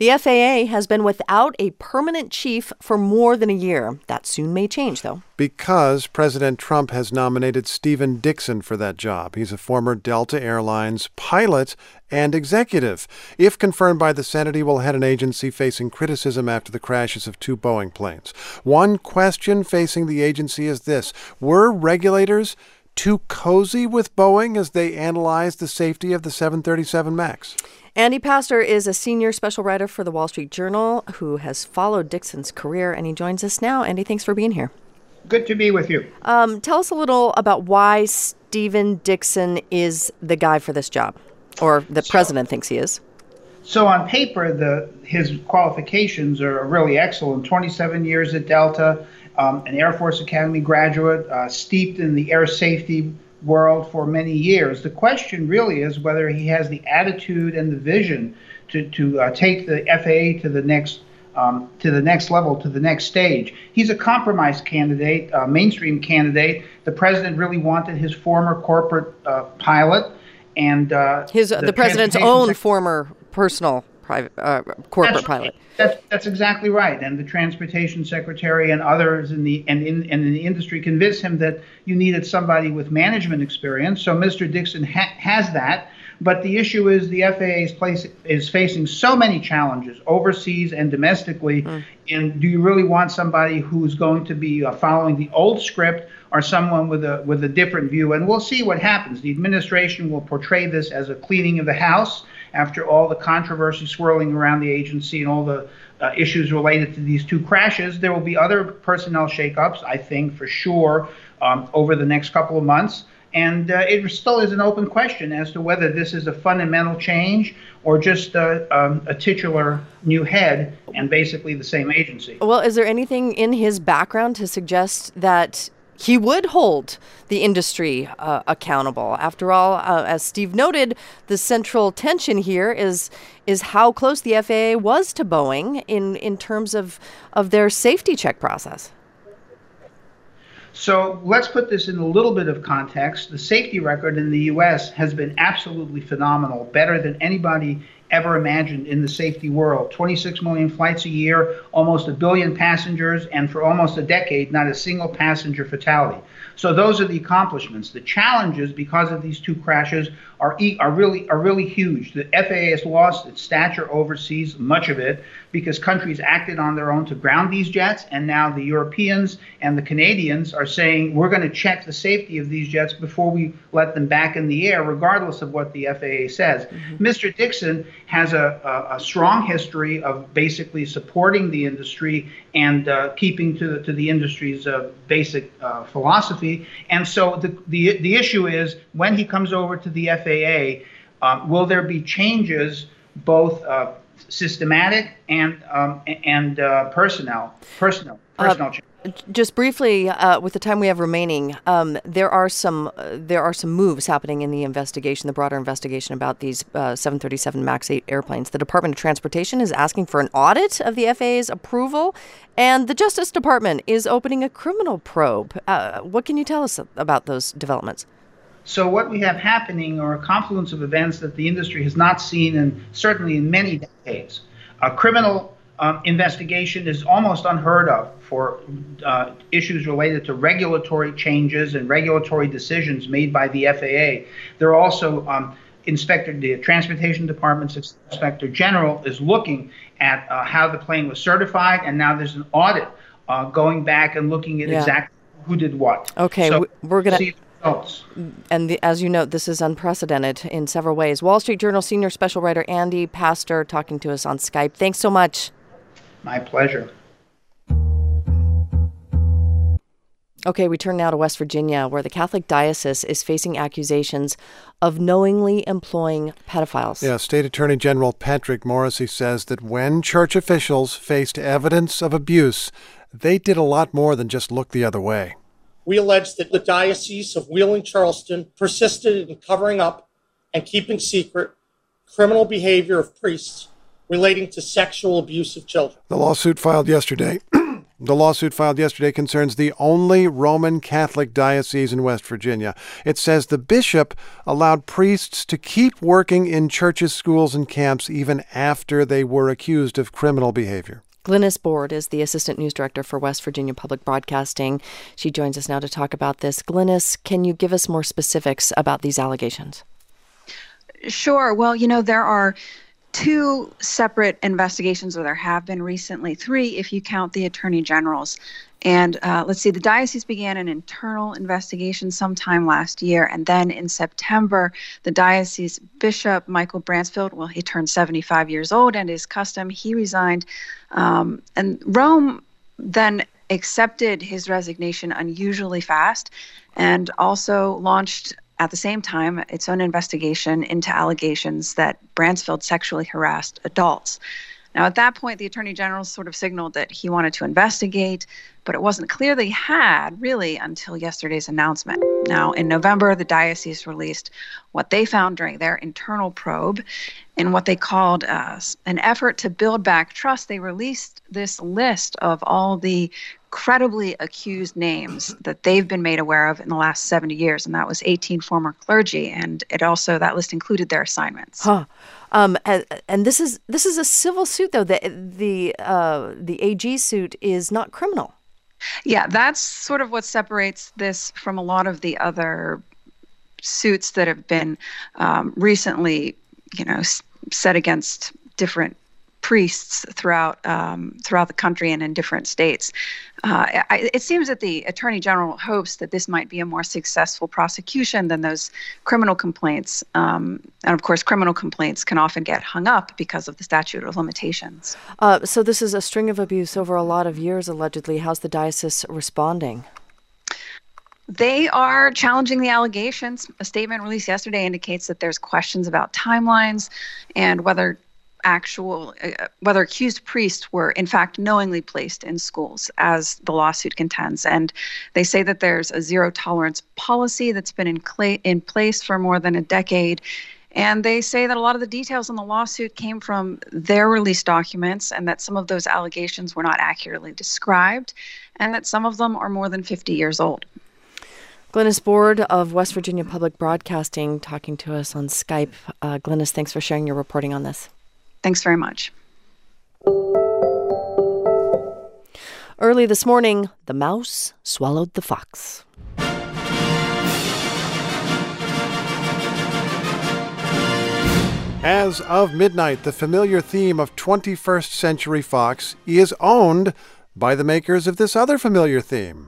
The FAA has been without a permanent chief for more than a year. That soon may change, though. Because President Trump has nominated Stephen Dixon for that job. He's a former Delta Airlines pilot and executive. If confirmed by the Senate, he will head an agency facing criticism after the crashes of 2 Boeing planes. One question facing the agency is this: were regulators too cozy with Boeing as they analyzed the safety of the 737 MAX? Andy Pastor is a senior special writer for the Wall Street Journal who has followed Dixon's career, and he joins us now. Andy, thanks for being here. Good to be with you. Tell us a little about why Stephen Dixon is the guy for this job, or the president thinks he is. So on paper, his qualifications are really excellent. 27 years at Delta, an Air Force Academy graduate, steeped in the air safety world for many years. The question really is whether he has the attitude and the vision to take the FAA to the next level, to the next stage. He's a compromise candidate, a mainstream candidate. The president really wanted his former corporate pilot and the president's own former personal private corporate pilot. That's exactly right. And the transportation secretary and others in the industry convinced him that you needed somebody with management experience. So Mr. Dixon has that. But the issue is the FAA is facing so many challenges overseas and domestically. And do you really want somebody who's going to be following the old script or someone with a different view? And we'll see what happens. The administration will portray this as a cleaning of the house after all the controversy swirling around the agency and all the issues related to these 2 crashes. There will be other personnel shakeups, I think, for sure, over the next couple of months. And it still is an open question as to whether this is a fundamental change or just a titular new head and basically the same agency. Well, is there anything in his background to suggest that he would hold the industry accountable? After all, as Steve noted, the central tension here is how close the FAA was to Boeing in terms of their safety check process. So let's put this in a little bit of context. The safety record in the U.S. has been absolutely phenomenal, better than anybody ever imagined in the safety world. 26 million flights a year, almost 1 billion passengers, and for almost a decade, not a single passenger fatality. So those are the accomplishments. The challenges, because of these 2 crashes, are really huge. The FAA has lost its stature overseas, much of it, because countries acted on their own to ground these jets, and now the Europeans and the Canadians are saying we're going to check the safety of these jets before we let them back in the air, regardless of what the FAA says. Mr. Dixon has a strong history of basically supporting the industry and keeping to the industry's basic philosophy. And so the issue is, when he comes over to the FAA, will there be changes, both systematic and personnel changes? Just briefly, with the time we have remaining, there are some moves happening in the investigation, the broader investigation about these 737 MAX 8 airplanes. The Department of Transportation is asking for an audit of the FAA's approval, and the Justice Department is opening a criminal probe. What can you tell us about those developments? So what we have happening are a confluence of events that the industry has not seen, certainly in many decades. A criminal investigation is almost unheard of for issues related to regulatory changes and regulatory decisions made by the FAA. There are also the Transportation Department's Inspector General is looking at how the plane was certified, and now there's an audit going back and looking at exactly who did what. Okay, so we're going to... And as you note, this is unprecedented in several ways. Wall Street Journal senior special writer Andy Pastor talking to us on Skype. Thanks so much. My pleasure. Okay, we turn now to West Virginia, where the Catholic Diocese is facing accusations of knowingly employing pedophiles. Yeah, State Attorney General Patrick Morrisey says that when church officials faced evidence of abuse, they did a lot more than just look the other way. We allege that the Diocese of Wheeling-Charleston persisted in covering up and keeping secret criminal behavior of priests relating to sexual abuse of children. The lawsuit filed yesterday The lawsuit filed yesterday concerns the only Roman Catholic diocese in West Virginia. It says the bishop allowed priests to keep working in churches, schools, and camps even after they were accused of criminal behavior. Glynis Board is the Assistant News Director for West Virginia Public Broadcasting. She joins us now to talk about this. Glynis, can you give us more specifics about these allegations? Sure. Well, there are two separate investigations, or there have been recently, three if you count the Attorney General's. And let's see, the diocese began an internal investigation sometime last year. And then in September, the diocese bishop, Michael Bransfield, he turned 75 years old, and his custom, he resigned. And Rome then accepted his resignation unusually fast and also launched at the same time its own investigation into allegations that Bransfield sexually harassed adults. Now, at that point, the Attorney General sort of signaled that he wanted to investigate, but it wasn't clear that he had, really, until yesterday's announcement. Now, in November, the diocese released what they found during their internal probe in what they called an effort to build back trust. They released this list of all the credibly accused names that they've been made aware of in the last 70 years, and that was 18 former clergy, and that list included their assignments. And this is a civil suit, though. The AG suit is not criminal. Yeah, that's sort of what separates this from a lot of the other suits that have been recently, set against different priests throughout the country and in different states. It seems that the Attorney General hopes that this might be a more successful prosecution than those criminal complaints. And of course, criminal complaints can often get hung up because of the statute of limitations. So this is a string of abuse over a lot of years, allegedly. How's the diocese responding? They are challenging the allegations. A statement released yesterday indicates that there's questions about timelines and whether accused priests were in fact knowingly placed in schools, as the lawsuit contends. And they say that there's a zero tolerance policy that's been in place for more than a decade. And they say that a lot of the details in the lawsuit came from their released documents, and that some of those allegations were not accurately described, and that some of them are more than 50 years old. Glynis Board of West Virginia Public Broadcasting talking to us on Skype. Glynis, thanks for sharing your reporting on this. Thanks very much. Early this morning, the mouse swallowed the fox. As of midnight, the familiar theme of 21st Century Fox is owned by the makers of this other familiar theme.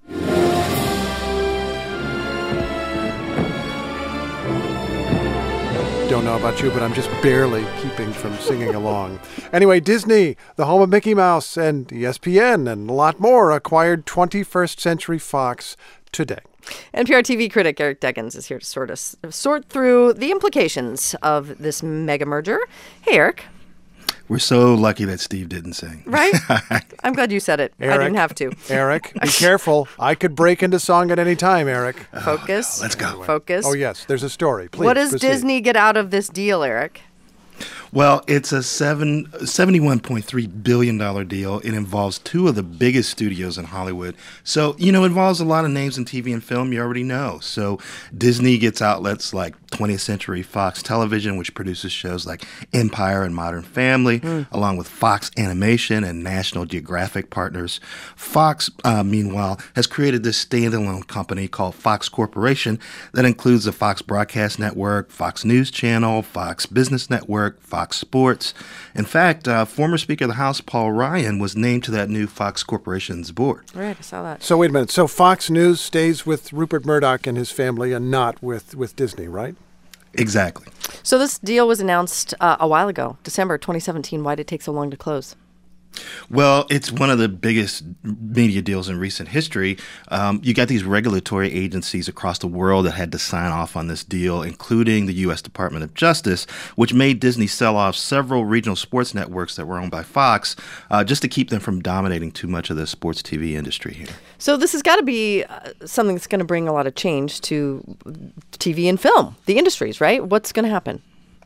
Don't know about you, but I'm just barely keeping from singing along. Anyway, Disney, the home of Mickey Mouse and ESPN and a lot more, acquired 21st Century Fox today. NPR TV critic Eric Deggans is here to sort through the implications of this mega merger. Hey, Eric. We're so lucky that Steve didn't sing. Right? I'm glad you said it. Eric, I didn't have to. Eric, be careful. I could break into song at any time, Eric. Focus. Let's go. Focus. Oh, yes. There's a story. Please What does proceed. Disney get out of this deal, Eric? Well, it's a $71.3 billion deal. It involves two of the biggest studios in Hollywood. So, it involves a lot of names in TV and film you already know. So Disney gets outlets like 20th Century Fox Television, which produces shows like Empire and Modern Family, along with Fox Animation and National Geographic partners. Fox, meanwhile, has created this standalone company called Fox Corporation that includes the Fox Broadcast Network, Fox News Channel, Fox Business Network, Fox Sports. In fact, former Speaker of the House Paul Ryan was named to that new Fox Corporation's board. Right, I saw that. So wait a minute. So Fox News stays with Rupert Murdoch and his family and not with Disney, right? Exactly. So this deal was announced a while ago, December 2017. Why did it take so long to close? Well, it's one of the biggest media deals in recent history. You got these regulatory agencies across the world that had to sign off on this deal, including the U.S. Department of Justice, which made Disney sell off several regional sports networks that were owned by Fox just to keep them from dominating too much of the sports TV industry here. So this has got to be something that's going to bring a lot of change to TV and film, the industries, right? What's going to happen?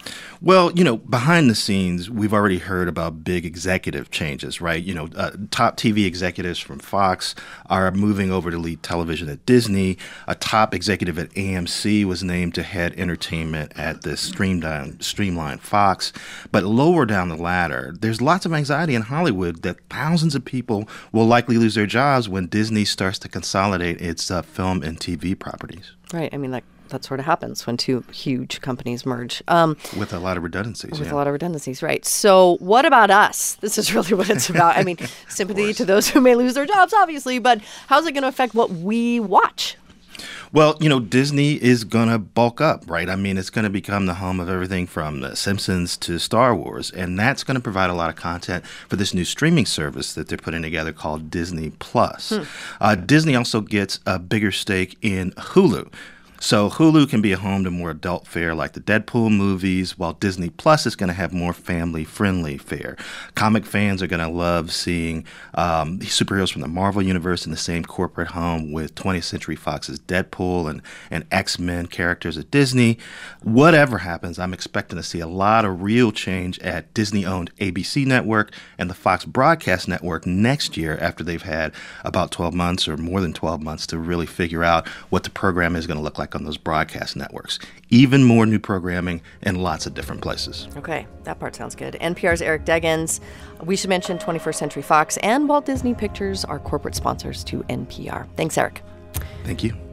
Well, behind the scenes, we've already heard about big executive changes, right? Top TV executives from Fox are moving over to lead television at Disney. A top executive at AMC was named to head entertainment at the streamlined Fox. But lower down the ladder, there's lots of anxiety in Hollywood that thousands of people will likely lose their jobs when Disney starts to consolidate its film and TV properties. Right. I mean, that sort of happens when two huge companies merge. With a lot of redundancies. With a lot of redundancies, right. So what about us? This is really what it's about. I mean, sympathy to those who may lose their jobs, obviously, but how's it going to affect what we watch? Well, Disney is going to bulk up, right? I mean, it's going to become the home of everything from The Simpsons to Star Wars, and that's going to provide a lot of content for this new streaming service that they're putting together called Disney Plus. Disney also gets a bigger stake in Hulu. So Hulu can be a home to more adult fare like the Deadpool movies, while Disney Plus is going to have more family-friendly fare. Comic fans are going to love seeing superheroes from the Marvel Universe in the same corporate home with 20th Century Fox's Deadpool and X-Men characters at Disney. Whatever happens, I'm expecting to see a lot of real change at Disney-owned ABC Network and the Fox Broadcast Network next year after they've had about 12 months or more than 12 months to really figure out what the program is going to look like on those broadcast networks. Even more new programming in lots of different places. Okay, that part sounds good. NPR's Eric Deggans. We should mention 21st Century Fox and Walt Disney Pictures are corporate sponsors to NPR. Thanks, Eric. Thank you.